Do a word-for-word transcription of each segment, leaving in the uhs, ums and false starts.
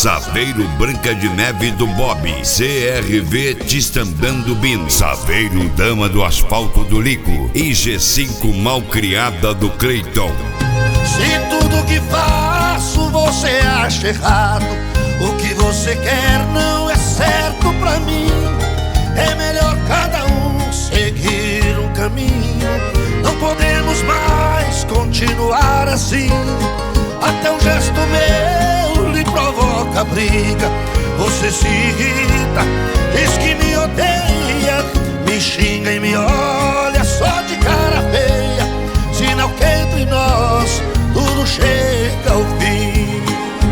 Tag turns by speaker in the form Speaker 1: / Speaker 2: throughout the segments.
Speaker 1: Saveiro Branca de Neve do Bob, C R V Tistandando Bino, Saveiro Dama do Asfalto do Lico e G cinco Malcriada do Cleiton.
Speaker 2: Se tudo que faço você acha errado, o que você quer não é certo pra mim. É melhor cada um seguir um caminho. Não podemos mais continuar assim. Até um gesto meu lhe provoca briga. Você se irrita, diz que me odeia, me xinga e me olha só de cara feia. Sinal que entre nós tudo chega ao fim.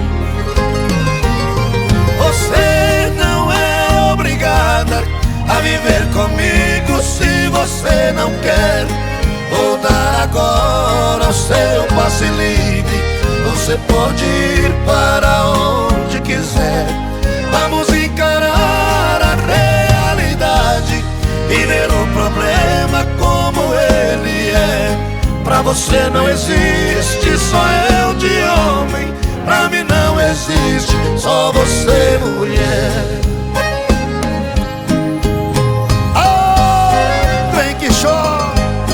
Speaker 2: Você não é obrigada a viver comigo se você não quer. Vou dar agora o seu passe livre. Você pode ir para onde quiser. Vamos encarar a realidade e ver o problema como ele é. Pra você não existe só eu de homem, pra mim não existe só você mulher. Oh, vem que chora.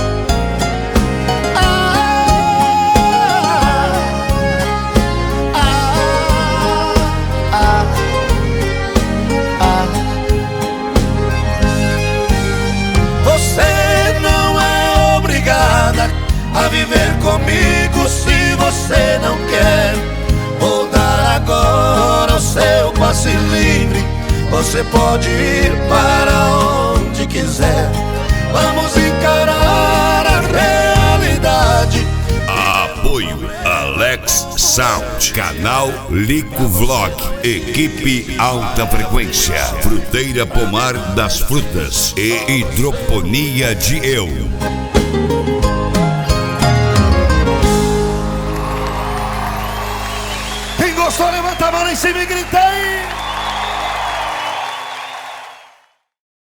Speaker 2: A viver comigo se você não quer. Vou dar agora o seu passe livre. Você pode ir para onde quiser. Vamos encarar a realidade.
Speaker 1: Apoio Alex Sound, canal Lico Vlog, equipe Alta Frequência, Fruteira Pomar das Frutas e Hidroponia de Eu.
Speaker 2: Quem gostou, levanta a mão em cima e grita aí.